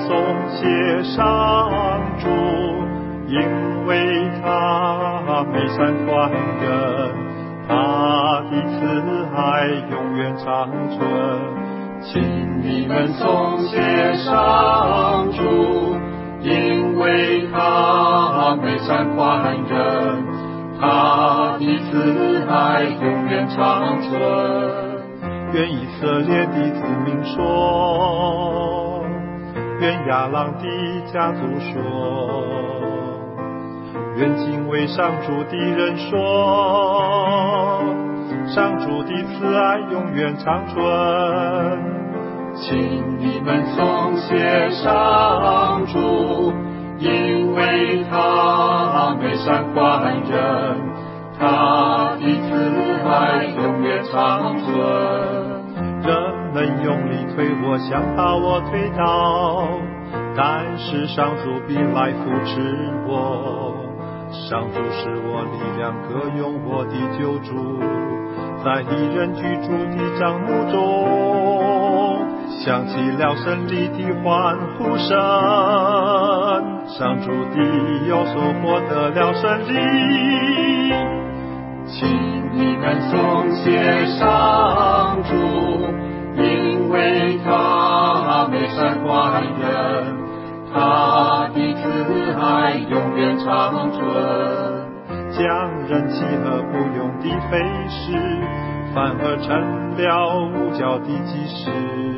颂谢上主，因为他美善宽仁，他的慈爱永远长存。请你们颂谢上主，因为他美善宽仁，他的慈爱永远长存。愿以色列的子民说，愿亚郎的家族说，愿敬畏上主的人说，上主的慈爱永远长存。请你们颂谢上主，因为他美善宽仁，他的慈爱永远长存。人们用力推我，想把我推倒，但是上主必来扶持我。上主是我力量，歌咏我的救主，在一人居住的帐幕中，响起了胜利的欢呼声。上主的右手获得了胜利，请你们颂谢上主，因为他美善宽仁，他的慈爱永远长存。将人弃而不用的非事，反而成了无教的基石。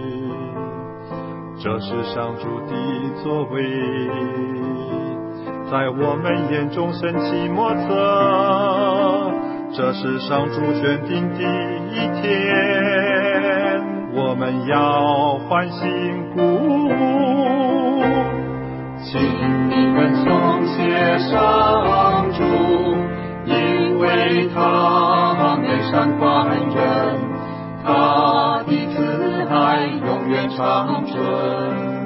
这是上主的作为，在我们眼中神奇莫测。这是上主选定的一天，我们要欢欣鼓舞。请你们颂谢上主，因为他美善宽仁，他的慈爱永远长存。